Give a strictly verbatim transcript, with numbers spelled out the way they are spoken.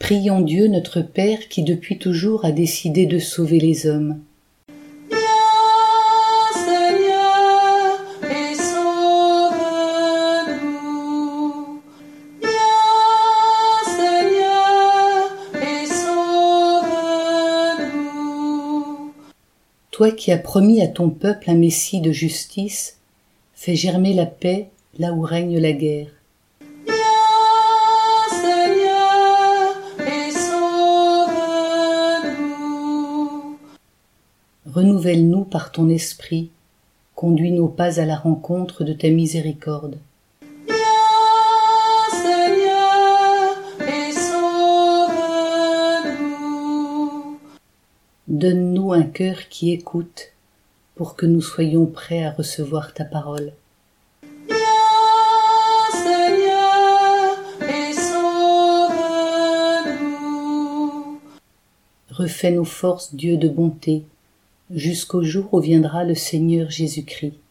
Prions Dieu notre Père qui depuis toujours a décidé de sauver les hommes. Toi qui as promis à ton peuple un Messie de justice, fais germer la paix là où règne la guerre. Viens, Seigneur, et sauve-nous. Renouvelle-nous par ton esprit, conduis nos pas à la rencontre de ta miséricorde. Viens, Seigneur, et sauve-nous. Donne-nous un cœur qui écoute, pour que nous soyons prêts à recevoir ta parole. Viens, Seigneur, et sauve-nous. Refais nos forces, Dieu de bonté, jusqu'au jour où viendra le Seigneur Jésus-Christ.